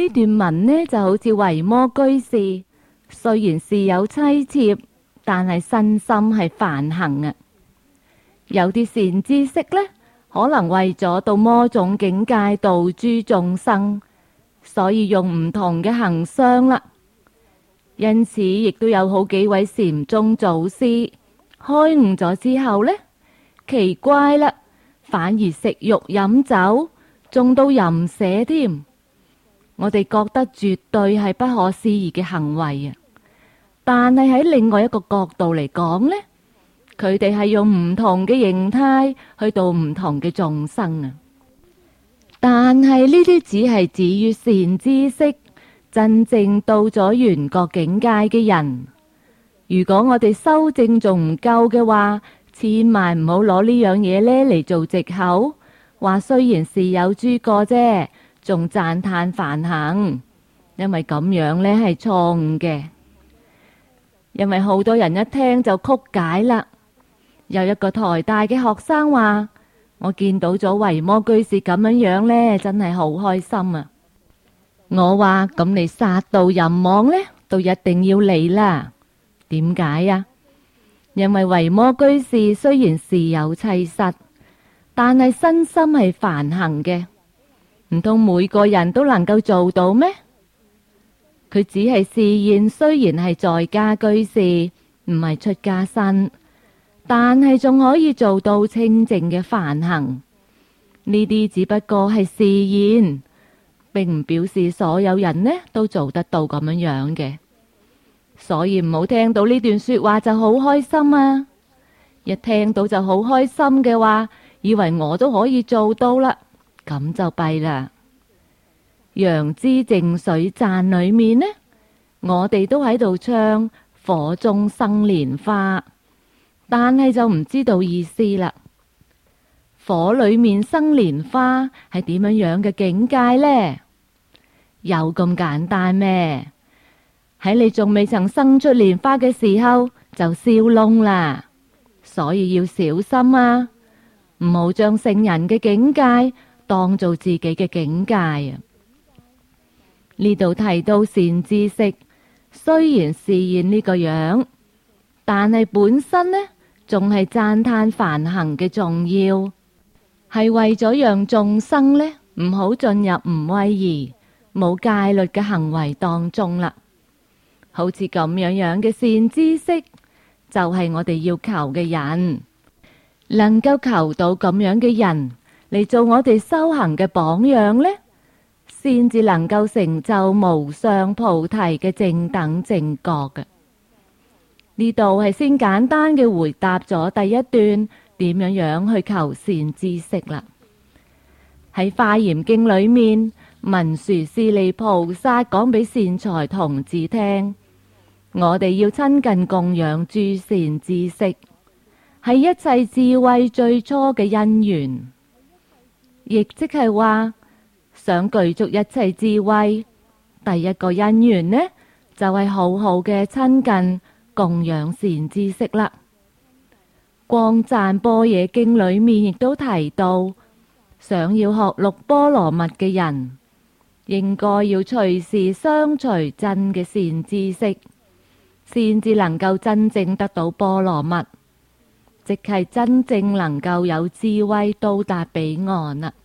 呢段文呢就好似維摩居士，雖然是有妻妾，但係身心係梵行啊。有啲善知識呢，可能為咗到魔種境界度諸眾生，所以用唔同嘅行相啦。因此，亦都有好幾位禪宗祖師開悟咗之後呢，奇怪啦，反而食肉飲酒，仲到淫舍添。我哋覺得絕對係不可思議嘅行為啊！但係喺另外一個角度嚟講呢，佢哋係用唔同嘅形態去到唔同嘅眾生啊。但係呢啲只係止於善知識，真正到咗緣覺境界嘅人。如果我哋修證仲唔夠嘅話，千萬唔好攞呢樣嘢呢嚟做藉口，話雖然是有諸過啫，仲讚歎梵行，因為咁樣呢係錯誤嘅。因為好多人一聽就曲解啦。有一個台大嘅學生話：我見到咗維摩居士咁樣樣呢，真係好開心啊！我話咁你殺盜淫妄呢，都一定要嚟啦。點解啊？因為維摩居士雖然是有妻室，但係身心係梵行嘅，唔通每個人都能夠做到咩？佢只係示現，雖然係在家居士，唔係出家身，但係仲可以做到清淨嘅梵行。呢啲只不過係示現，並唔表示所有人呢都做得到咁樣樣嘅。所以唔好聽到呢段說話就好開心啊！一聽到就好開心嘅話，以為我都可以做到啦，咁就弊啦。楊枝淨水讚裏面呢，我哋都喺度唱火中生蓮花，但係就唔知道意思啦。火裏面生蓮花係點樣樣嘅境界呢？有咁簡單咩？喺你仲未曾生出蓮花嘅時候就燒燶啦，所以要小心啊！唔好將聖人嘅境界當做自己嘅境界啊！呢度提到善知識，雖然示現呢個樣，但係本身呢仲係讚歎梵行嘅重要，係為咗讓眾生呢唔好進入唔威儀、冇戒律嘅行為當中啦。好似咁樣樣嘅善知識，就係我哋要求嘅人，能夠求到咁樣嘅人嚟做我哋修行嘅榜樣呢，先至能夠成就無上菩提嘅正等正覺嘅。呢度係先簡單嘅回答咗第一段點樣樣去求善知識啦。喺《華嚴經》裏面，文殊師利菩薩講俾善財童子聽，我哋要親近供養諸善知識，係一切智慧最初嘅因緣，亦即係話想具足一切智慧，第一個因緣呢就係好好嘅親近供養善知識啦。光讚般若經裏面亦都提到，想要學六波羅蜜嘅人，應該要隨時相隨真嘅善知識，先至能夠真正得到波羅蜜，即係真正能夠有智慧到達彼岸啦。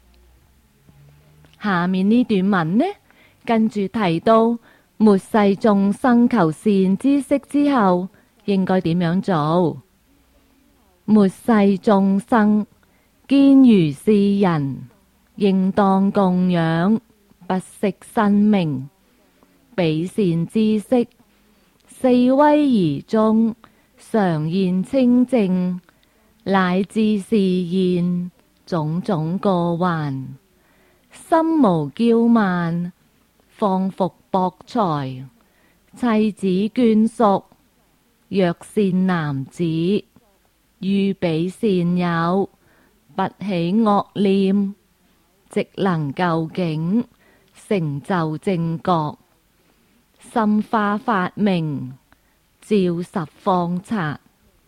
下面呢段文呢，跟住提到末世眾生求善知識之後，應該點樣做？末世眾生見如是人，應當供養，不惜生命，彼善知識，四威儀中，常現清淨，乃至示現種種過患，心無驕慢，放福博財，妻子眷屬，若善男子，遇彼善友，不起惡念，即能究竟，成就正覺，心化法明，照十方剎。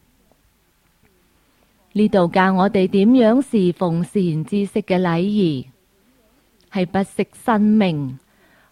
呢度教我哋點樣侍奉善知識嘅禮儀，係不惜生命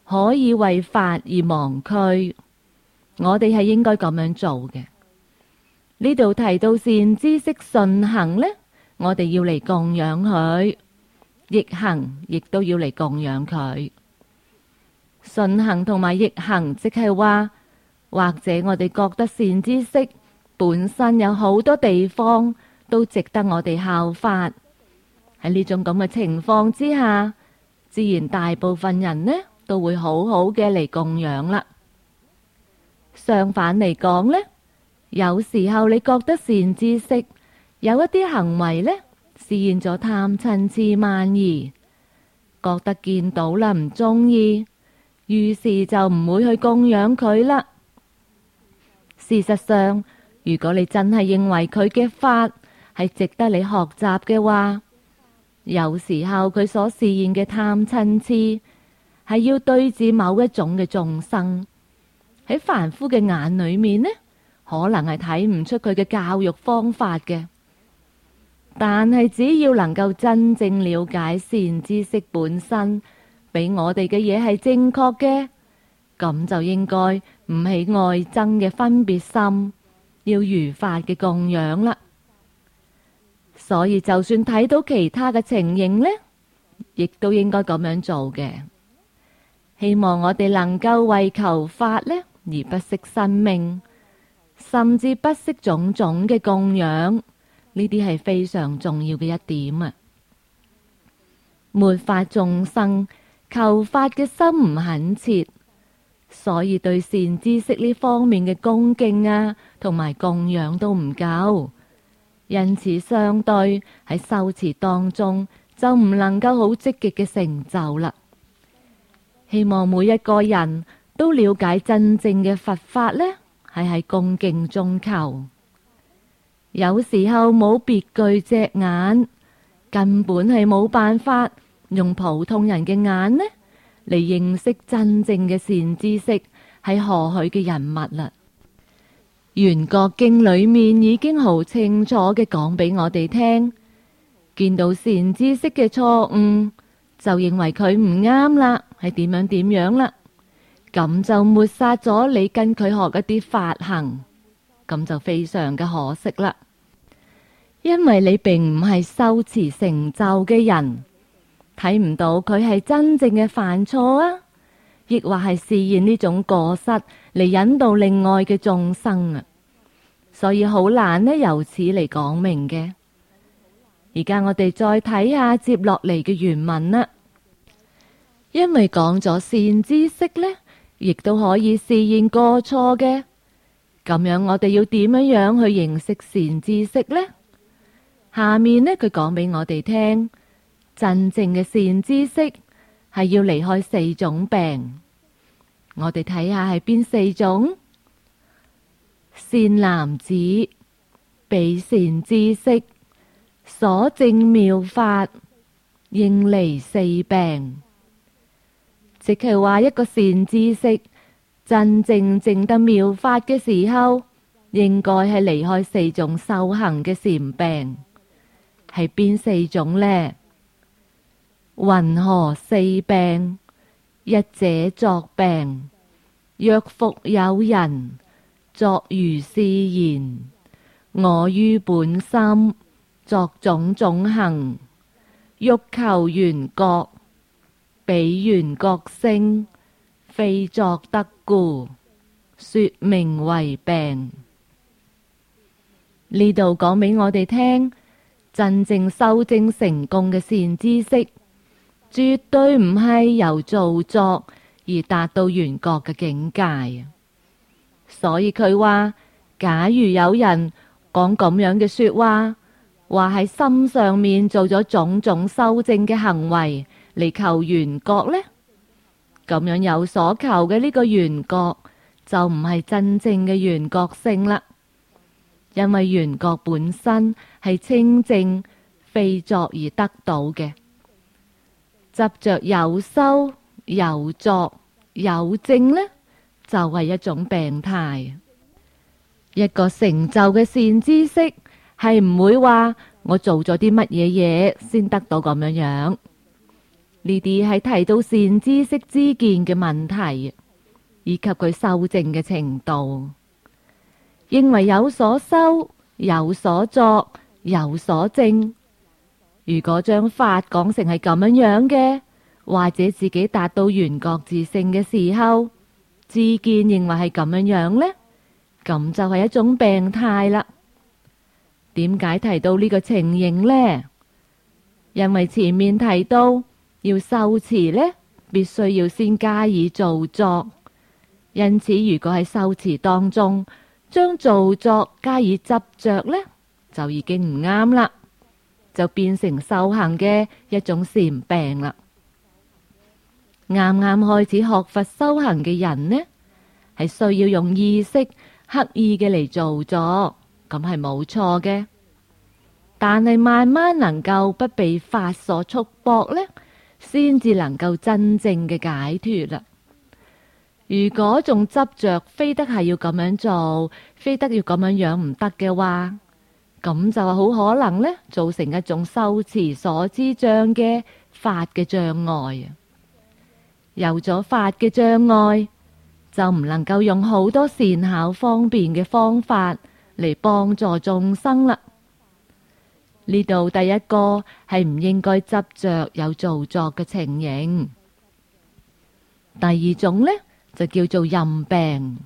可以為法而忘軀。我哋係應該咁樣做嘅。呢度提到善知識順行呢，我哋要嚟供養佢；逆行亦都要嚟供養佢。順行同埋逆行，即係話，或者我哋覺得善知識本身有好多地方都值得我哋效法。喺呢種咁嘅情況之下，自然大部分人呢都會好好嘅嚟供養啦。相反嚟講呢，有時候你覺得善知識有一啲行為呢，示現咗貪嗔癡慢疑，覺得見到啦唔中意，於是就唔會去供養佢啦。事實上，如果你真係認為佢嘅法係值得你學習嘅話，有時候佢所示現嘅貪嗔癡係要對治某一種嘅眾生，喺凡夫嘅眼裏面呢，可能係睇唔出佢嘅教育方法嘅。但係只要能夠真正了解善知識本身俾我哋嘅嘢係正確嘅，咁就應該唔起愛憎嘅分別心，要如法嘅供養啦。所以就算睇到其他嘅情形呢，亦都應該咁樣做嘅。希望我哋能夠為求法呢而不惜生命，甚至不惜種種嘅供養，呢啲係非常重要嘅一點啊！末法眾生求法嘅心唔懇切，所以對善知識呢方面嘅恭敬啊同埋供養都唔夠，因此相對喺修持當中就唔能夠好積極嘅成就啦。希望每一個人都了解真正嘅佛法呢，係喺恭敬中求。有時候冇別具隻眼，根本係冇辦法用普通人嘅眼呢嚟認識真正嘅善知識係何許嘅人物啦。圓覺經裏面已經好清楚嘅講俾我哋聽，見到善知識嘅錯誤就認為佢唔啱啦，係點樣啦，咁就抹殺咗你跟佢學一啲法行，咁就非常嘅可惜啦。因為你並唔係修持成就嘅人，睇唔到佢係真正嘅犯錯啊，亦或係示現呢種過失嚟引導另外嘅眾生啊，所以好難呢由此嚟講明嘅。而家我哋再睇下接落嚟嘅原文啦。因為講咗善知識呢，亦都可以示現過錯嘅，咁樣我哋要點樣去認識善知識呢？下面呢，佢講俾我哋聽，真正嘅善知識係要離開四種病。我哋睇下係邊四種？善男子，彼善知識，所證妙法，應離四病。即係話一個善知識真正證得妙法嘅時候，應該係離開四種修行嘅禪病。係邊四種呢？云何四病？一者作病，若復有人作如是言，我於本心作種種行，欲求緣覺，彼緣覺聲，非作得故，說名為病。呢度講俾我哋聽，真正修證成功嘅善知識，絕對唔係由造作而達到緣覺嘅境界。所以佢話，假如有人講咁樣嘅說話，話喺心上面做咗種種修證嘅行為嚟求緣覺呢，咁樣有所求嘅呢個緣覺就唔係真正嘅緣覺性啦。因為緣覺本身係清淨，非作而得到嘅。執着有修有作有證呢，就係一種病態。一個成就嘅善知識係唔會話我做咗啲乜嘢嘢先得到咁樣樣。 呢啲係提到善知識知見嘅問題，以及佢修證嘅程度。認為有所修、有所作、有所證。如果將法講成係咁樣嘅，或者自己達到緣覺自性嘅時候，知見認為係咁樣呢，咁就係一種病態啦。點解提到呢個情形呢？因為前面提到要修持呢，必須要先加以造作。因此，如果喺修持當中將造作加以執着呢，就已經唔啱啦，就變成修行嘅一種禪病啦。啱啱開始學佛修行嘅人呢，係需要用意識刻意嘅嚟造作，咁係冇錯嘅。但係慢慢能夠不被法所束縛呢，先至能夠真正嘅解脫啦。如果仲執着非得係要咁樣做，非得要咁樣唔得嘅話，咁就好可能呢，造成一種修持所知障嘅法嘅障礙。有咗法嘅障礙，就唔能夠用好多善巧方便嘅方法嚟幫助眾生啦。呢度第一個係唔應該執着有造作嘅情形。第二種呢，就叫做任病。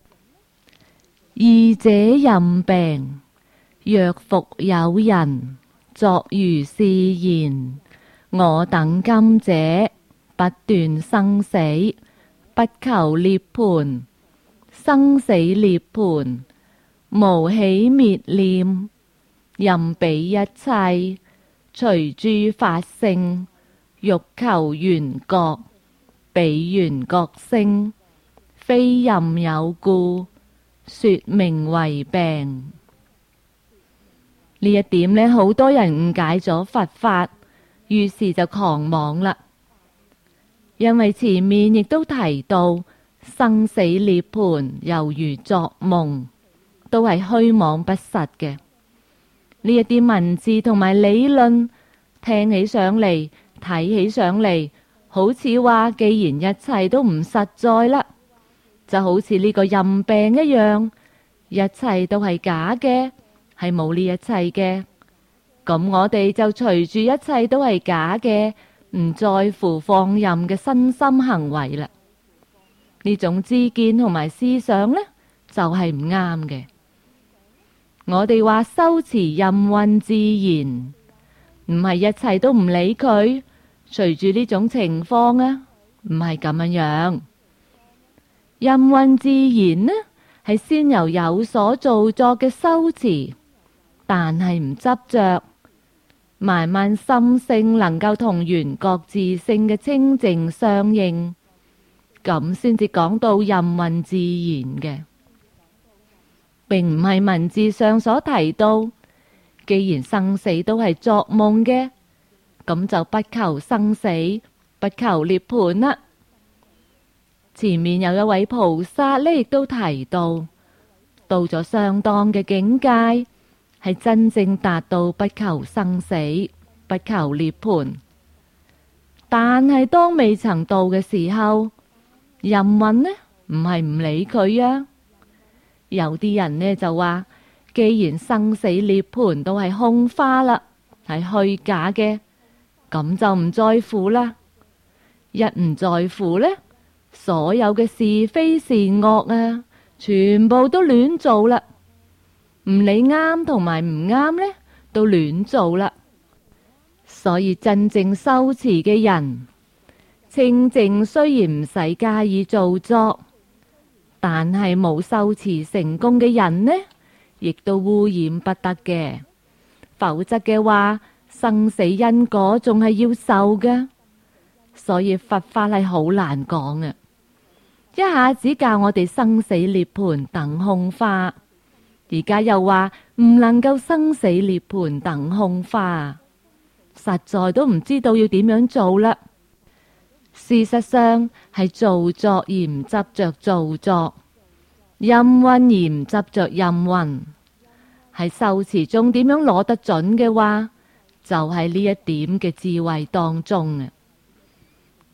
二者任病，若復有人作如是言：我等今者不斷生死，不求涅槃，生死涅槃無起滅念，任彼一切隨諸法性，欲求緣覺，彼緣覺性，非任有故，說名為病。呢一點呢，好多人誤解咗佛法，於是就狂妄啦。因為前面亦都提到生死涅槃猶如作夢，都係虛妄不實嘅。呢一啲文字同埋理論聽起上嚟，睇起上嚟，好似話既然一切都唔實在啦，就好似呢個任病一樣，一切都係假嘅，係冇呢一切嘅。咁我哋就隨住一切都係假嘅，唔在乎放任嘅身心行為啦。呢種知見同埋思想呢，就係唔啱嘅。我哋話修持任運自然，唔係一切都唔理佢，隨住呢種情況啊，唔係咁樣。任運自然呢，係先由有所造作嘅修持，但係唔執着，慢慢心性能夠同緣覺自性嘅清淨相應，咁先至講到任運自然嘅。並唔係文字上所提到，既然生死都係作夢嘅，咁就不求生死，不求涅槃啦。前面有一位菩薩呢，亦都提到，到咗相當嘅境界，係真正達到不求生死，不求涅槃。但係當未曾到嘅時候，任運呢，唔係唔理佢啊。有啲人呢就話，既然生死涅槃都係空花啦，係虛假嘅，咁就唔在乎啦。一唔在乎呢，所有嘅是非善惡啊，全部都亂做啦，唔理啱同埋唔啱呢，都亂做啦。所以真正修持嘅人，清淨雖然唔使加以造作，但係冇修持成功嘅人呢，亦都污染不得嘅。否則嘅話，生死因果仲係要受㗎。所以佛法係好難講啊！一下子教我哋生死涅槃等空花，而家又話唔能夠生死涅槃等空花，實在都唔知道要點樣做啦。事實上係造作而唔執着造作，任運而唔執着任運，係修持中點樣攞得準嘅話，就喺呢一點嘅智慧當中啊！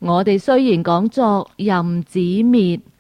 我哋雖然講作任子滅，